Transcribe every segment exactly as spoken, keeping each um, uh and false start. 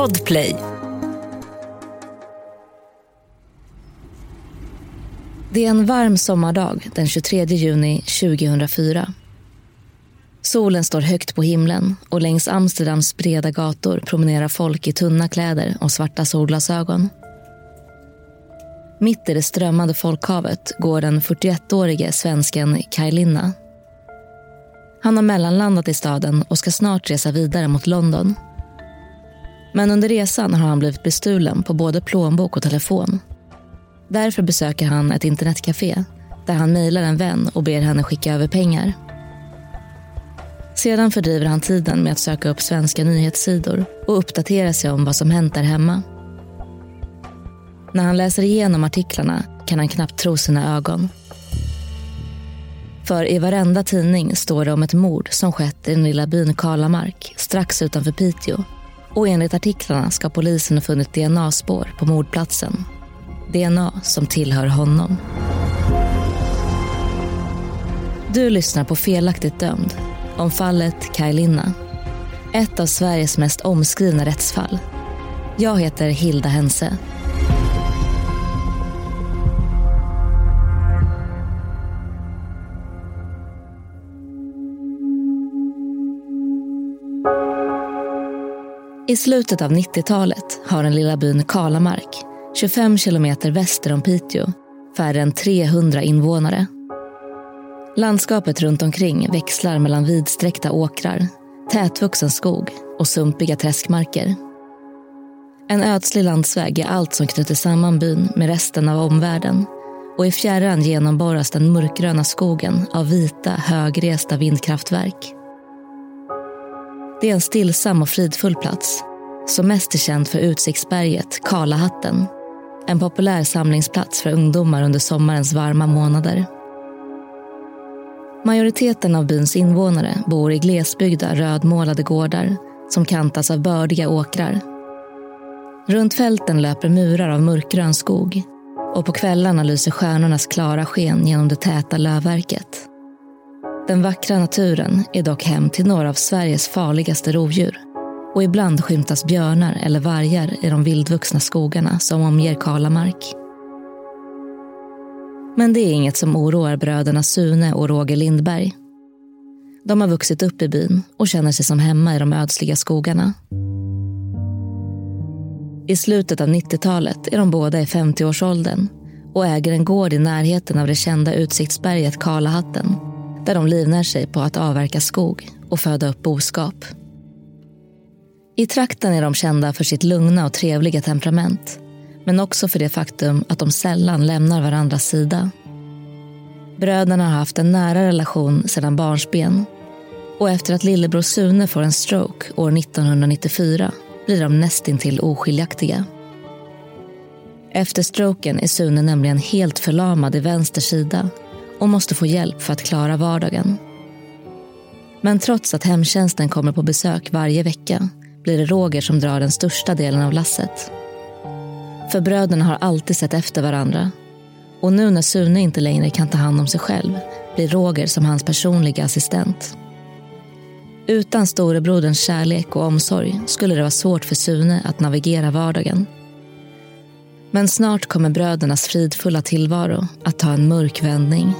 Podplay. Det är en varm sommardag den tjugotredje juni tjugohundrafyra. Solen står högt på himlen och längs Amsterdams breda gator promenerar folk i tunna kläder och svarta solglasögon. Mitt i det strömmande folkhavet går den fyrtioettårige svensken Kaj Linna. Han har mellanlandat i staden och ska snart resa vidare mot London. Men under resan har han blivit bestulen på både plånbok och telefon. Därför besöker han ett internetcafé där han mejlar en vän och ber henne skicka över pengar. Sedan fördriver han tiden med att söka upp svenska nyhetssidor och uppdatera sig om vad som hänt där hemma. När han läser igenom artiklarna kan han knappt tro sina ögon. För i varenda tidning står det om ett mord som skett i den lilla byn Kalamark strax utanför Piteå. Och enligt artiklarna ska polisen ha funnit D N A-spår på mordplatsen. D N A som tillhör honom. Du lyssnar på Felaktigt dömd om fallet Kaj Linna. Ett av Sveriges mest omskrivna rättsfall. Jag heter Hilda Hense. I slutet av nittiotalet har den lilla byn Kalamark, tjugofem kilometer väster om Piteå, färre än trehundra invånare. Landskapet runt omkring växlar mellan vidsträckta åkrar, tätvuxen skog och sumpiga träskmarker. En ödslig landsväg är allt som knyter samman byn med resten av omvärlden, och i fjärran genomborras den mörkgröna skogen av vita, högresta vindkraftverk. Det är en stillsam och fridfull plats, som mest är känd för utsiktsberget Kalahatten, en populär samlingsplats för ungdomar under sommarens varma månader. Majoriteten av byns invånare bor i glesbyggda rödmålade gårdar som kantas av bördiga åkrar. Runt fälten löper murar av mörkgrön skog, och på kvällarna lyser stjärnornas klara sken genom det täta lövverket. Den vackra naturen är dock hem till några av Sveriges farligaste rovdjur, och ibland skymtas björnar eller vargar i de vildvuxna skogarna som omger Kalamark. Men det är inget som oroar bröderna Sune och Roger Lindberg. De har vuxit upp i byn och känner sig som hemma i de ödsliga skogarna. I slutet av nittiotalet är de båda i femtioårsåldern och äger en gård i närheten av det kända utsiktsberget Kalahatten, där de livnär sig på att avverka skog och föda upp boskap. I trakten är de kända för sitt lugna och trevliga temperament, men också för det faktum att de sällan lämnar varandras sida. Bröderna har haft en nära relation sedan barnsben, och efter att lillebror Sune får en stroke år nittonhundranittiofyra blir de nästintill oskiljaktiga. Efter stroken är Sune nämligen helt förlamad i vänster sida och måste få hjälp för att klara vardagen. Men trots att hemtjänsten kommer på besök varje vecka blir det Roger som drar den största delen av lasset. För bröderna har alltid sett efter varandra, och nu när Sune inte längre kan ta hand om sig själv blir Roger som hans personliga assistent. Utan storebroderns kärlek och omsorg skulle det vara svårt för Sune att navigera vardagen. Men snart kommer brödernas fridfulla tillvaro att ta en mörk vändning.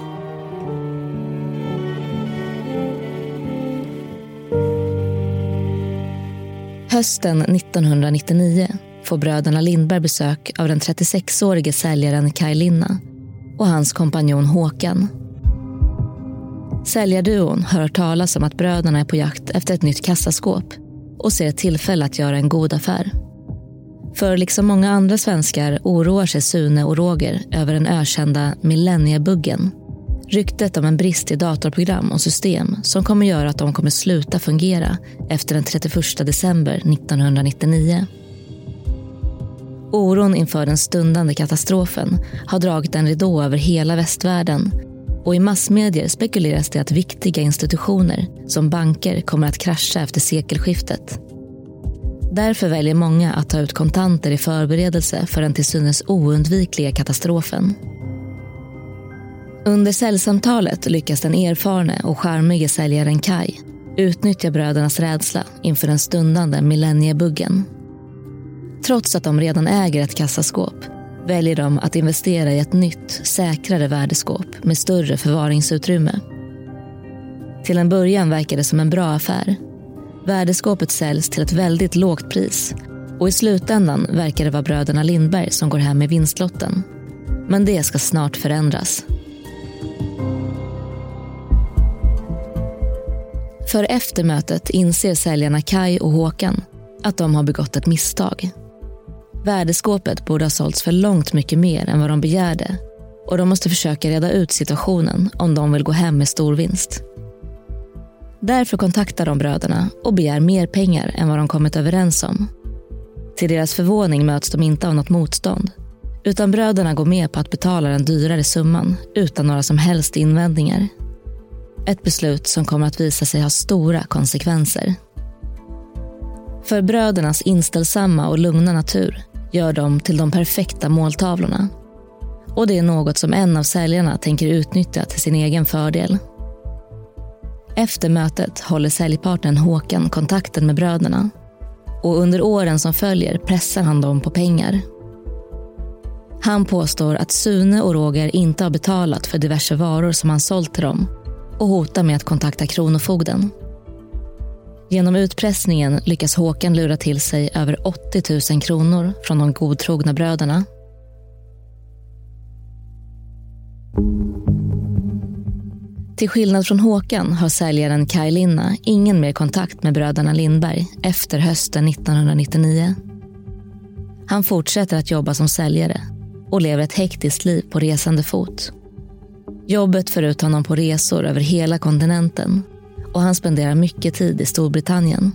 Hösten nittonhundranittionio får bröderna Lindberg besök av den trettiosexårige säljaren Kaj Linna och hans kompanjon Håkan. Säljarduon hör talas om att bröderna är på jakt efter ett nytt kassaskåp och ser ett tillfälle att göra en god affär. För liksom många andra svenskar oroar sig Sune och Roger över den ökända millenniebuggen. Ryktet om en brist i datorprogram och system som kommer göra att de kommer sluta fungera efter den trettioförsta december nittonhundranittionio. Oron inför den stundande katastrofen har dragit en ridå över hela västvärlden, och i massmedier spekuleras det att viktiga institutioner som banker kommer att krascha efter sekelskiftet. Därför väljer många att ta ut kontanter i förberedelse för den till synes oundvikliga katastrofen. Under säljsamtalet lyckas den erfarne och charmige säljaren Kaj utnyttja brödernas rädsla inför den stundande millenniebuggen. Trots att de redan äger ett kassaskåp väljer de att investera i ett nytt, säkrare värdeskåp med större förvaringsutrymme. Till en början verkar det som en bra affär. Värdeskåpet säljs till ett väldigt lågt pris och i slutändan verkar det vara bröderna Lindberg som går hem med vinstlotten. Men det ska snart förändras. För efter mötet inser säljarna Kaj och Håkan att de har begått ett misstag. Värdeskåpet borde ha sålts för långt mycket mer än vad de begärde och de måste försöka reda ut situationen om de vill gå hem med stor vinst. Därför kontaktar de bröderna och begär mer pengar än vad de kommit överens om. Till deras förvåning möts de inte av något motstånd, utan bröderna går med på att betala den dyrare summan utan några som helst invändningar. Ett beslut som kommer att visa sig ha stora konsekvenser. För brödernas inställsamma och lugna natur gör dem till de perfekta måltavlorna. Och det är något som en av säljarna tänker utnyttja till sin egen fördel. Efter mötet håller säljpartnern Håkan kontakten med bröderna. Och under åren som följer pressar han dem på pengar. Han påstår att Sune och Roger inte har betalat för diverse varor som han sålt till dem och hotar med att kontakta kronofogden. Genom utpressningen lyckas Håkan lura till sig över åttio tusen kronor från de godtrogna bröderna. Till skillnad från Håkan har säljaren Kaj Linna ingen mer kontakt med bröderna Lindberg efter hösten nittonhundranittionio. Han fortsätter att jobba som säljare och lever ett hektiskt liv på resande fot. Jobbet för ut honom på resor över hela kontinenten och han spenderar mycket tid i Storbritannien.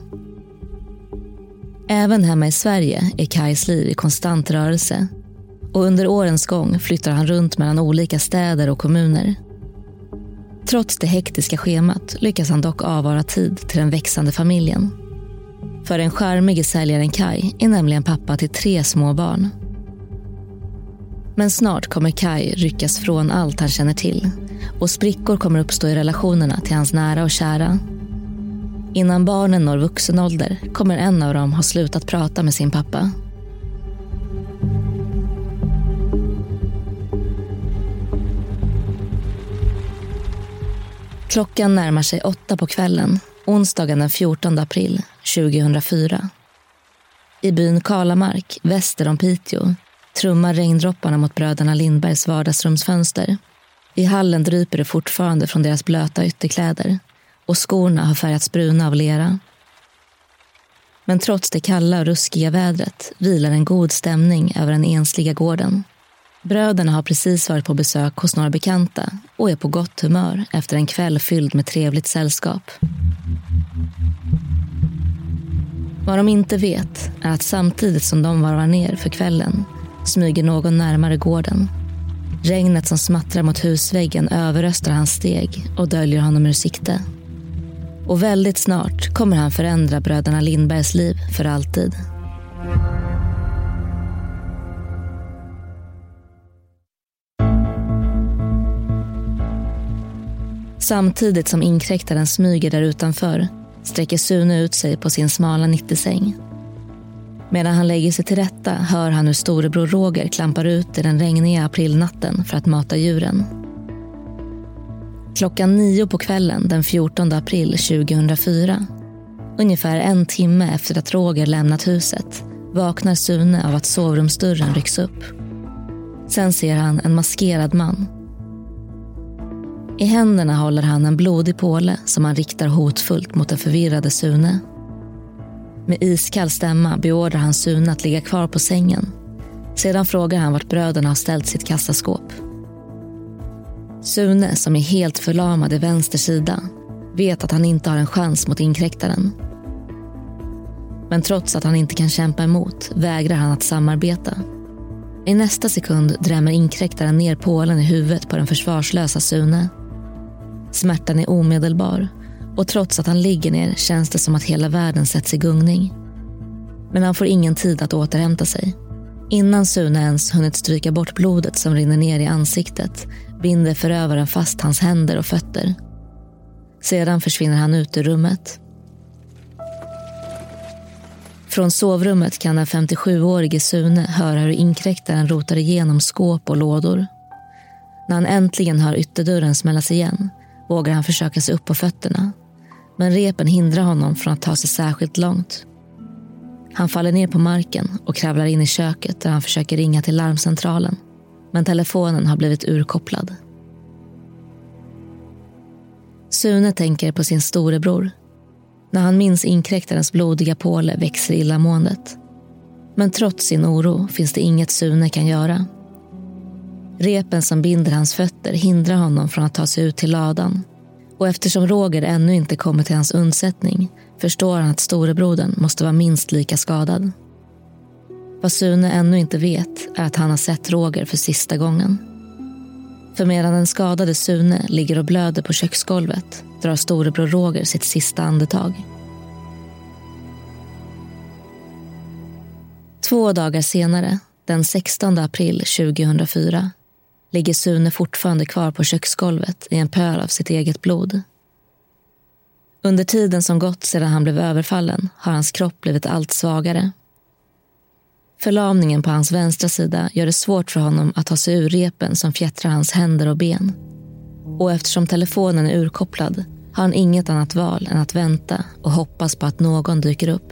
Även hemma i Sverige är Kajs liv i konstant rörelse och under årens gång flyttar han runt mellan olika städer och kommuner. Trots det hektiska schemat lyckas han dock avvara tid till den växande familjen. För den charmige säljaren Kaj är nämligen pappa till tre små barn. Men snart kommer Kaj ryckas från allt han känner till och sprickor kommer uppstå i relationerna till hans nära och kära. Innan barnen når vuxen ålder kommer en av dem ha slutat prata med sin pappa. Klockan närmar sig åtta på kvällen, onsdagen den fjortonde april tjugohundrafyra. I byn Kalamark, väster om Piteå, trummar regndropparna mot bröderna Lindbergs vardagsrumsfönster. I hallen dryper det fortfarande från deras blöta ytterkläder och skorna har färgats bruna av lera. Men trots det kalla och ruskiga vädret vilar en god stämning över den ensliga gården. Bröderna har precis varit på besök hos några bekanta och är på gott humör efter en kväll fylld med trevligt sällskap. Vad de inte vet är att samtidigt som de varvar ner för kvällen smyger någon närmare gården. Regnet som smattrar mot husväggen överröstar hans steg och döljer honom ur sikte. Och väldigt snart kommer han förändra bröderna Lindbergs liv för alltid. Samtidigt som inkräktaren smyger där utanför sträcker Sune ut sig på sin smala nittiosäng. Medan han lägger sig till rätta hör han hur storebror Roger klampar ut i den regniga aprilnatten för att mata djuren. Klockan nio på kvällen den fjortonde april tjugohundrafyra, ungefär en timme efter att Roger lämnat huset, vaknar Sune av att sovrumsdörren rycks upp. Sen ser han en maskerad man. I händerna håller han en blodig påle som han riktar hotfullt mot den förvirrade Sune. Med iskall stämma beordrar han Sune att ligga kvar på sängen. Sedan frågar han vart bröderna har ställt sitt kassaskåp. Sune, som är helt förlamad i vänster sida, vet att han inte har en chans mot inkräktaren. Men trots att han inte kan kämpa emot vägrar han att samarbeta. I nästa sekund drämmer inkräktaren ner pålen i huvudet på den försvarslösa Sune. Smärtan är omedelbar och trots att han ligger ner känns det som att hela världen sätts i gungning. Men han får ingen tid att återhämta sig. Innan Sune ens hunnit stryka bort blodet som rinner ner i ansiktet binder förövaren fast hans händer och fötter. Sedan försvinner han ut ur rummet. Från sovrummet kan den femtiosjuårige Sune höra hur inkräktaren rotar igenom skåp och lådor. När han äntligen hör ytterdörren smällas igen vågar han försöka sig upp på fötterna. Men repen hindrar honom från att ta sig särskilt långt. Han faller ner på marken och kravlar in i köket där han försöker ringa till larmcentralen. Men telefonen har blivit urkopplad. Sune tänker på sin storebror. När han minns inkräktarens blodiga påle växer illamåendet. Men trots sin oro finns det inget Sune kan göra. Repen som binder hans fötter hindrar honom från att ta sig ut till ladan. Och eftersom Roger ännu inte kommer till hans undsättning förstår han att storebrodern måste vara minst lika skadad. Vad Sune ännu inte vet är att han har sett Roger för sista gången. För medan den skadade Sune ligger och blöder på köksgolvet drar storebror Roger sitt sista andetag. Två dagar senare, den sextonde april tjugohundrafyra, ligger Sune fortfarande kvar på köksgolvet i en pöl av sitt eget blod. Under tiden som gått sedan han blev överfallen har hans kropp blivit allt svagare. Förlamningen på hans vänstra sida gör det svårt för honom att ta sig ur repen som fjättrar hans händer och ben. Och eftersom telefonen är urkopplad har han inget annat val än att vänta och hoppas på att någon dyker upp.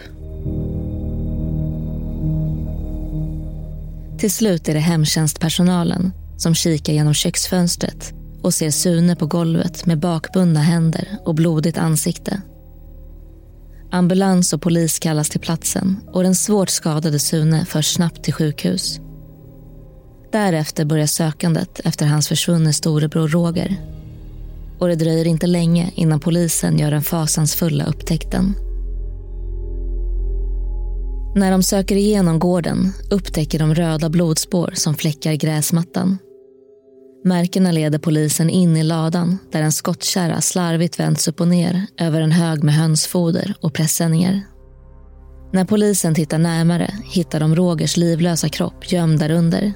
Till slut är det hemtjänstpersonalen som kikar genom köksfönstret och ser Sune på golvet med bakbundna händer och blodigt ansikte. Ambulans och polis kallas till platsen och den svårt skadade Sune förs snabbt till sjukhus. Därefter börjar sökandet efter hans försvunne storebror Roger. Och det dröjer inte länge innan polisen gör den fasansfulla upptäckten. När de söker igenom gården upptäcker de röda blodspår som fläckar gräsmattan. Märkena leder polisen in i ladan där en skottkärra slarvigt vänds upp och ner över en hög med hönsfoder och pressändningar. När polisen tittar närmare hittar de Rogers livlösa kropp gömd där under.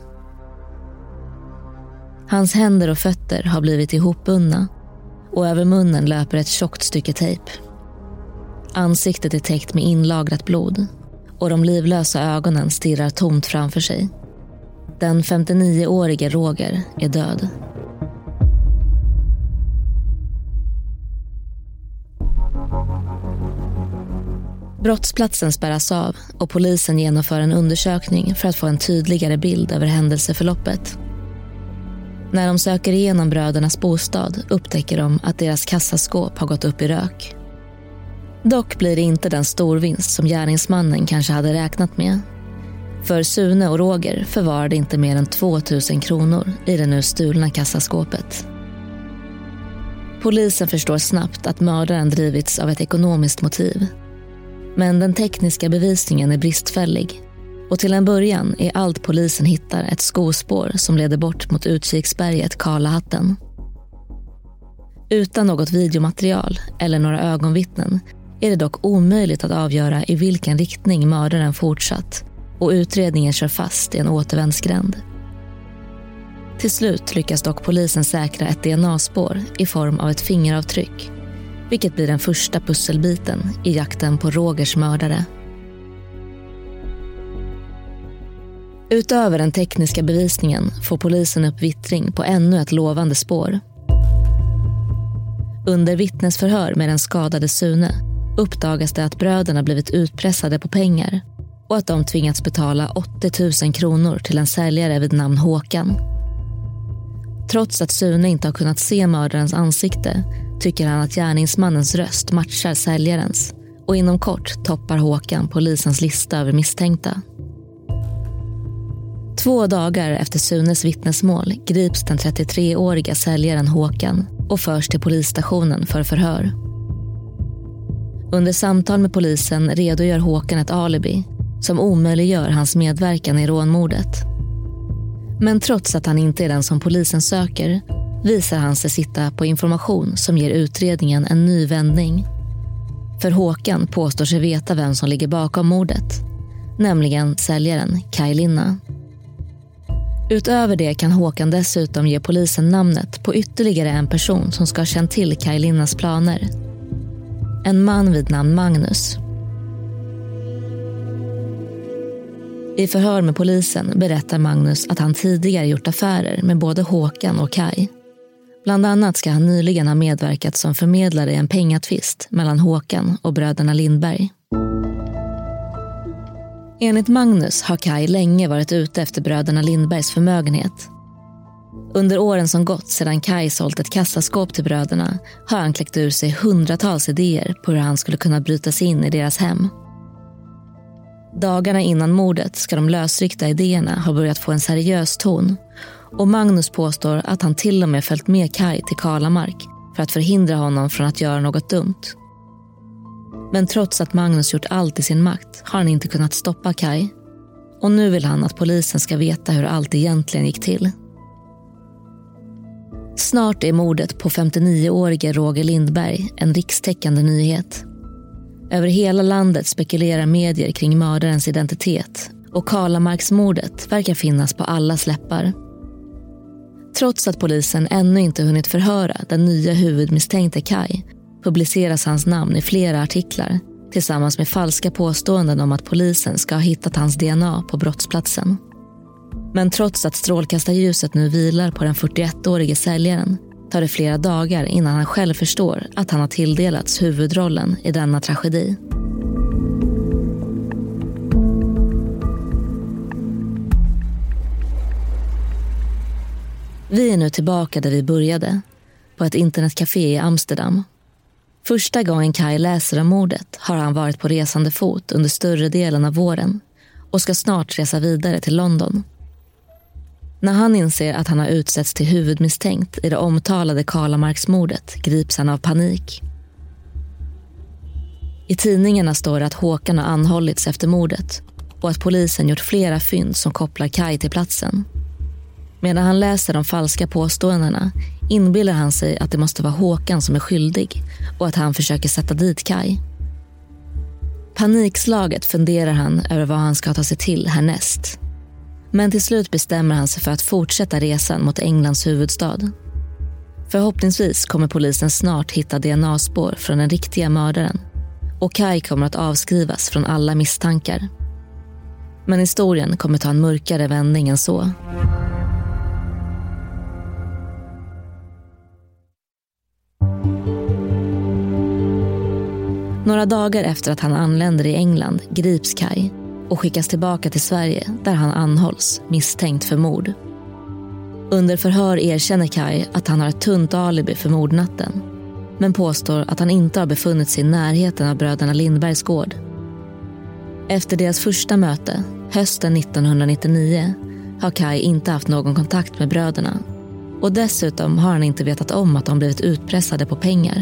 Hans händer och fötter har blivit ihopbundna och över munnen löper ett tjockt stycke tejp. Ansiktet är täckt med inlagrat blod och de livlösa ögonen stirrar tomt framför sig. Den femtionioårige Roger är död. Brottsplatsen spärras av och polisen genomför en undersökning för att få en tydligare bild över händelseförloppet. När de söker igenom brödernas bostad upptäcker de att deras kassaskåp har gått upp i rök. Dock blir det inte den storvinst som gärningsmannen kanske hade räknat med. För Sune och Roger förvarade inte mer än tvåtusen kronor i det nu stulna kassaskåpet. Polisen förstår snabbt att mördaren drivits av ett ekonomiskt motiv. Men den tekniska bevisningen är bristfällig. Och till en början är allt polisen hittar ett skospår som leder bort mot utkiksberget Karlahatten. Utan något videomaterial eller några ögonvittnen är det dock omöjligt att avgöra i vilken riktning mördaren fortsatt och utredningen kör fast i en återvändsgränd. Till slut lyckas dock polisen säkra ett D N A-spår i form av ett fingeravtryck, vilket blir den första pusselbiten i jakten på Rogers mördare. Utöver den tekniska bevisningen får polisen upp vittring på ännu ett lovande spår. Under vittnesförhör med den skadade Sune uppdagas det att bröderna blivit utpressade på pengar och att de tvingats betala åttio tusen kronor till en säljare vid namn Håkan. Trots att Sune inte har kunnat se mördarens ansikte tycker han att gärningsmannens röst matchar säljarens och inom kort toppar Håkan polisens lista över misstänkta. Två dagar efter Sunes vittnesmål grips den trettiotreåriga säljaren Håkan och förs till polisstationen för förhör. Under samtal med polisen redogör Håkan ett alibi som omöjliggör hans medverkan i rånmordet. Men trots att han inte är den som polisen söker visar han sig sitta på information som ger utredningen en ny vändning. För Håkan påstår sig veta vem som ligger bakom mordet, nämligen säljaren Kaj Linna. Utöver det kan Håkan dessutom ge polisen namnet på ytterligare en person som ska ha känt till Kaj Linnas planer. En man vid namn Magnus. I förhör med polisen berättar Magnus att han tidigare gjort affärer med både Håkan och Kaj. Bland annat ska han nyligen ha medverkat som förmedlare i en pengatvist mellan Håkan och bröderna Lindberg. Enligt Magnus har Kaj länge varit ute efter bröderna Lindbergs förmögenhet. Under åren som gått sedan Kaj sålt ett kassaskåp till bröderna har han kläckt ur sig hundratals idéer på hur han skulle kunna bryta sig in i deras hem. Dagarna innan mordet ska de lösryckta idéerna ha börjat få en seriös ton, och Magnus påstår att han till och med följt med Kaj till Kalamark för att förhindra honom från att göra något dumt. Men trots att Magnus gjort allt i sin makt har han inte kunnat stoppa Kaj, och nu vill han att polisen ska veta hur allt egentligen gick till. Snart är mordet på femtionio-årige Roger Lindberg en rikstäckande nyhet. Över hela landet spekulerar medier kring mördarens identitet, och Kalamarksmordet verkar finnas på allas läppar. Trots att polisen ännu inte hunnit förhöra den nya huvudmisstänkte Kaj publiceras hans namn i flera artiklar tillsammans med falska påståenden om att polisen ska ha hittat hans D N A på brottsplatsen. Men trots att strålkastarljuset nu vilar på den fyrtioettårige säljaren tar det flera dagar innan han själv förstår att han har tilldelats huvudrollen i denna tragedi. Vi är nu tillbaka där vi började, på ett internetcafé i Amsterdam. Första gången Kaj läser om mordet har han varit på resande fot under större delen av våren och ska snart resa vidare till London. När han inser att han har utsetts till huvudmisstänkt i det omtalade Kalamarksmordet grips han av panik. I tidningarna står det att Håkan har anhållits efter mordet och att polisen gjort flera fynd som kopplar Kaj till platsen. Medan han läser de falska påståendena inbillar han sig att det måste vara Håkan som är skyldig och att han försöker sätta dit Kaj. Panikslaget funderar han över vad han ska ta sig till härnäst. Men till slut bestämmer han sig för att fortsätta resan mot Englands huvudstad. Förhoppningsvis kommer polisen snart hitta D N A-spår från den riktiga mördaren, och Kaj kommer att avskrivas från alla misstankar. Men historien kommer ta en mörkare vändning än så. Några dagar efter att han anländer i England grips Kaj och skickas tillbaka till Sverige där han anhålls misstänkt för mord. Under förhör erkänner Kaj att han har ett tunt alibi för mordnatten, men påstår att han inte har befunnit sig i närheten av bröderna Lindbergs gård. Efter deras första möte, hösten nittonhundranittionio, har Kaj inte haft någon kontakt med bröderna, och dessutom har han inte vetat om att de blivit utpressade på pengar.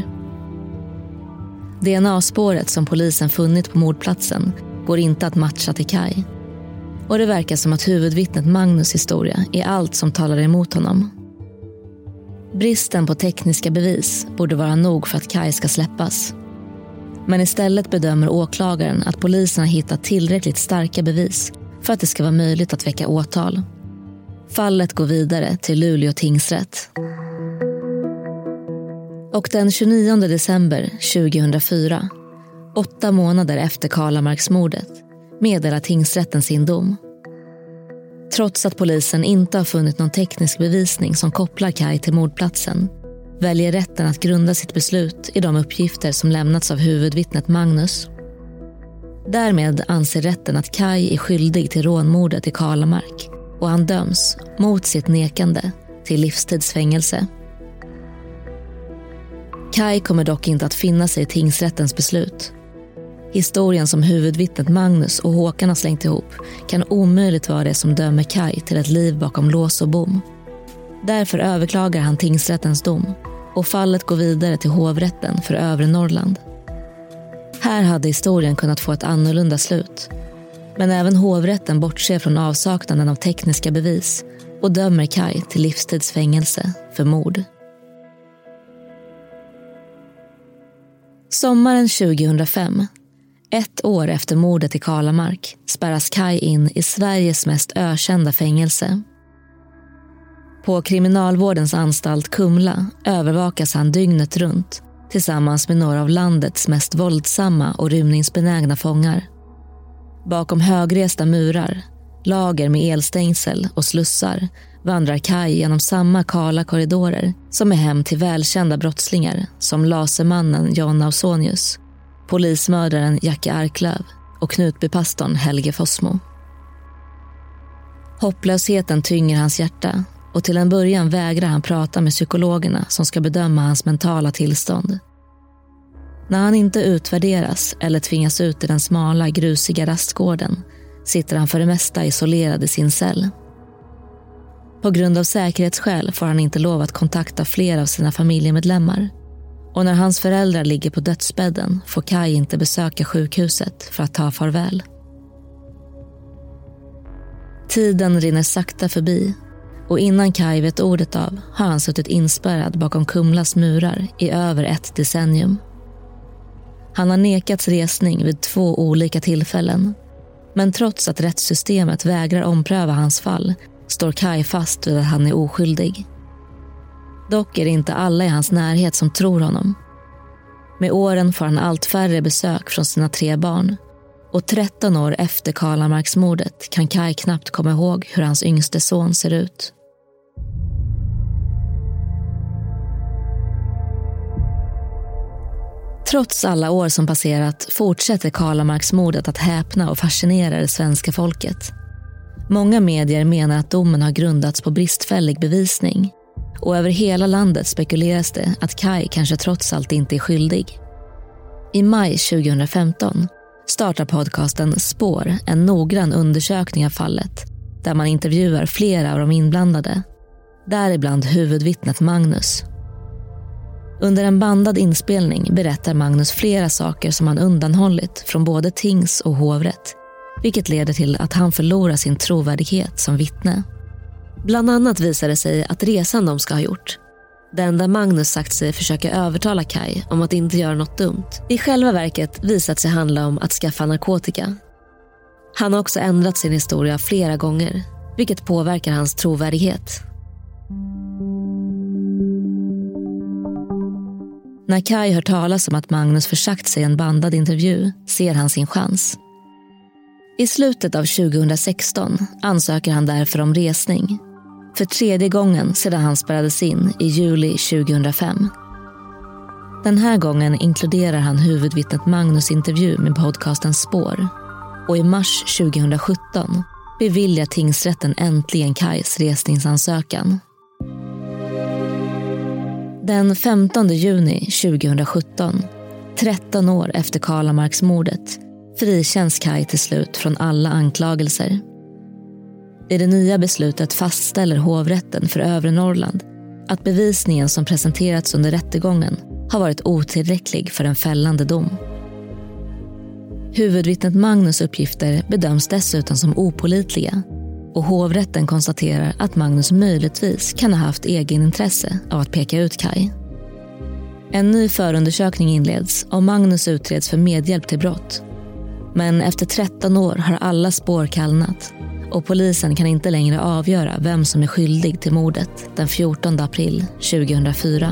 D N A-spåret som polisen funnit på mordplatsen går inte att matcha till Kaj. Och det verkar som att huvudvittnet Magnus historia är allt som talar emot honom. Bristen på tekniska bevis borde vara nog för att Kaj ska släppas. Men istället bedömer åklagaren att polisen har hittat tillräckligt starka bevis för att det ska vara möjligt att väcka åtal. Fallet går vidare till Luleå tingsrätt. Och den tjugonionde december tjugohundrafyra, åtta månader efter Kalamarksmordet, meddelar tingsrätten sin dom. Trots att polisen inte har funnit någon teknisk bevisning som kopplar Kaj till mordplatsen, väljer rätten att grunda sitt beslut i de uppgifter som lämnats av huvudvittnet Magnus. Därmed anser rätten att Kaj är skyldig till rånmordet i Kalamark, och han döms, mot sitt nekande, till livstidsfängelse. Kaj kommer dock inte att finna sig i tingsrättens beslut. Historien som huvudvittnet Magnus och Håkan har slängt ihop kan omöjligt vara det som dömer Kaj till ett liv bakom lås och bom. Därför överklagar han tingsrättens dom, och fallet går vidare till hovrätten för övre Norrland. Här hade historien kunnat få ett annorlunda slut. Men även hovrätten bortser från avsaknaden av tekniska bevis och dömer Kaj till livstidsfängelse för mord. Sommaren tjugohundrafem, ett år efter mordet i Kalamark, spärras Kaj in i Sveriges mest ökända fängelse. På kriminalvårdens anstalt Kumla övervakas han dygnet runt tillsammans med några av landets mest våldsamma och rymningsbenägna fångar. Bakom högresta murar, lager med elstängsel och slussar vandrar Kaj genom samma kala korridorer som är hem till välkända brottslingar som lasermannen John Ausonius, polismördaren Jackie Arklöv och Knutbypastorn Helge Fossmo. Hopplösheten tynger hans hjärta och till en början vägrar han prata med psykologerna som ska bedöma hans mentala tillstånd. När han inte utvärderas eller tvingas ut i den smala, grusiga rastgården sitter han för det mesta isolerad i sin cell. På grund av säkerhetsskäl får han inte lov att kontakta fler av sina familjemedlemmar. Och när hans föräldrar ligger på dödsbädden får Kaj inte besöka sjukhuset för att ta farväl. Tiden rinner sakta förbi och innan Kaj vet ordet av har han suttit inspärrad bakom Kumlas murar i över ett decennium. Han har nekats resning vid två olika tillfällen. Men trots att rättssystemet vägrar ompröva hans fall står Kaj fast vid att han är oskyldig. Dock är det inte alla i hans närhet som tror honom. Med åren får han allt färre besök från sina tre barn. Och tretton år efter Karlamarksmordet kan Kaj knappt komma ihåg hur hans yngste son ser ut. Trots alla år som passerat fortsätter Karlamarksmordet att häpna och fascinera det svenska folket. Många medier menar att domen har grundats på bristfällig bevisning. Och över hela landet spekuleras det att Kaj kanske trots allt inte är skyldig. I maj tjugohundrafemton startar podcasten Spår en noggrann undersökning av fallet där man intervjuar flera av de inblandade, däribland huvudvittnet Magnus. Under en bandad inspelning berättar Magnus flera saker som han undanhållit från både tings- och hovrätt, vilket leder till att han förlorar sin trovärdighet som vittne. Bland annat visar det sig att resan de ska ha gjort, den där Magnus sagt sig försöka övertala Kaj om att inte göra något dumt, i själva verket visat sig handla om att skaffa narkotika. Han har också ändrat sin historia flera gånger, vilket påverkar hans trovärdighet. När Kaj hör talas om att Magnus försagt sig en bandad intervju ser han sin chans. I slutet av tjugohundrasexton ansöker han därför om resning. För tredje gången sedan han spärrades in i juli tjugohundrafem. Den här gången inkluderar han huvudvittnet Magnus intervju med podcasten Spår. Och i mars tjugohundrasjutton beviljar tingsrätten äntligen Kajs resningsansökan. Den femtonde juni tjugohundrasjutton, tretton år efter Karlamarksmordet, frikänns Kaj till slut från alla anklagelser. I det nya beslutet fastställer hovrätten för Övre Norrland att bevisningen som presenterats under rättegången har varit otillräcklig för en fällande dom. Huvudvittnet Magnus uppgifter bedöms dessutom som opålitliga och hovrätten konstaterar att Magnus möjligtvis kan ha haft egen intresse av att peka ut Kaj. En ny förundersökning inleds och Magnus utreds för medhjälp till brott. Men efter tretton år har alla spår kallnat och polisen kan inte längre avgöra vem som är skyldig till mordet den fjortonde april tjugohundrafyra.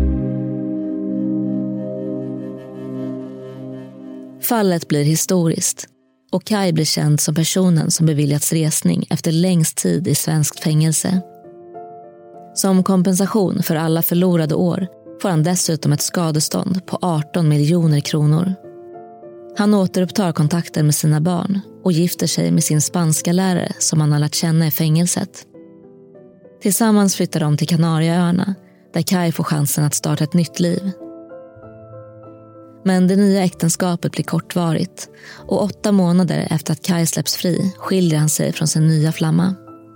Fallet blir historiskt och Kaj blir känd som personen som beviljats resning efter längst tid i svenskt fängelse. Som kompensation för alla förlorade år får han dessutom ett skadestånd på arton miljoner kronor. Han återupptar kontakten med sina barn och gifter sig med sin spanska lärare som han har lärt känna i fängelset. Tillsammans flyttar de till Kanarieöarna där Kaj får chansen att starta ett nytt liv. Men det nya äktenskapet blir kortvarigt och åtta månader efter att Kaj släpps fri skiljer han sig från sin nya flamma.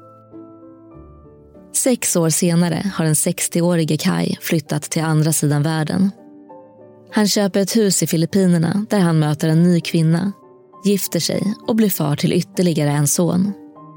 Sex år senare har den sextioårige Kaj flyttat till andra sidan världen. Han köper ett hus i Filippinerna där han möter en ny kvinna, gifter sig och blir far till ytterligare en son.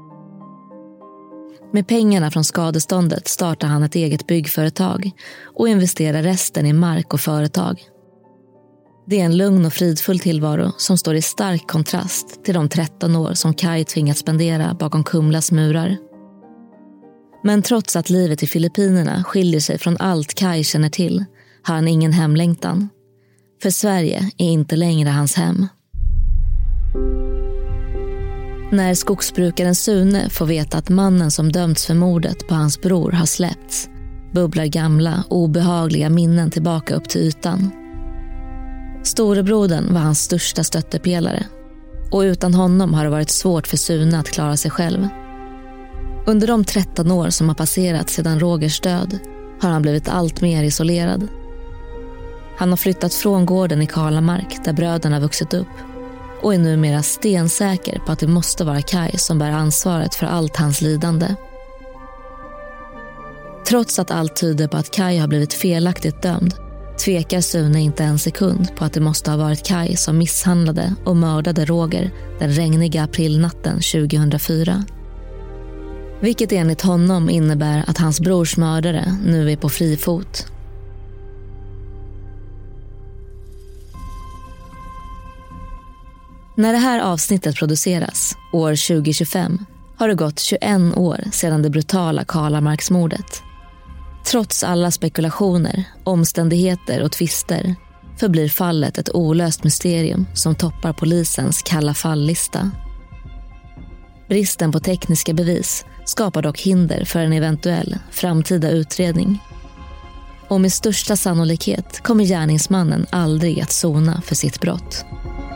Med pengarna från skadeståndet startar han ett eget byggföretag och investerar resten i mark och företag. Det är en lugn och fridfull tillvaro som står i stark kontrast till de tretton år som Kaj tvingats spendera bakom Kumlas murar. Men trots att livet i Filippinerna skiljer sig från allt Kaj känner till har han ingen hemlängtan. För Sverige är inte längre hans hem. När skogsbrukaren Sune får veta att mannen som dömts för mordet på hans bror har släppts, bubblar gamla, obehagliga minnen tillbaka upp till ytan. Storebrodern var hans största stöttepelare, och utan honom har det varit svårt för Sune att klara sig själv. Under de tretton år som har passerat sedan Rogers död har han blivit allt mer isolerad. Han har flyttat från gården i Kalamark där bröderna vuxit upp och är numera stensäker på att det måste vara Kaj som bär ansvaret för allt hans lidande. Trots att allt tyder på att Kaj har blivit felaktigt dömd tvekar Sune inte en sekund på att det måste ha varit Kaj som misshandlade och mördade Roger den regniga aprilnatten tjugohundrafyra. Vilket enligt honom innebär att hans brors mördare nu är på fri fot. När det här avsnittet produceras, år tjugo tjugofem, har det gått tjugoett år sedan det brutala Kalamarksmordet. Trots alla spekulationer, omständigheter och tvister förblir fallet ett olöst mysterium som toppar polisens kalla falllista. Bristen på tekniska bevis skapar dock hinder för en eventuell framtida utredning. Och med största sannolikhet kommer gärningsmannen aldrig att sona för sitt brott.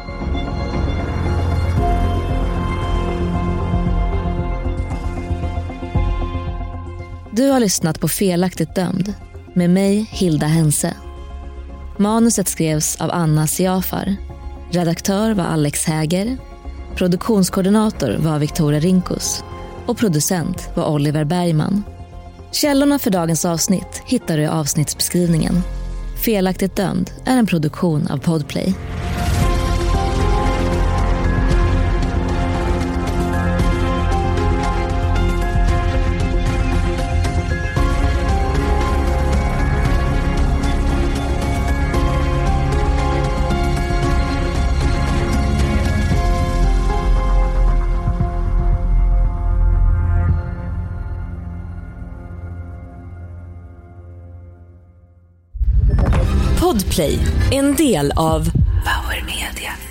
Du har lyssnat på Felaktigt dömd med mig, Hilda Hense. Manuset skrevs av Anna Siafar. Redaktör var Alex Häger. Produktionskoordinator var Victoria Rinkus. Och producent var Oliver Bergman. Källorna för dagens avsnitt hittar du i avsnittsbeskrivningen. Felaktigt dömd är en produktion av Podplay. Podplay, en del av Power Media.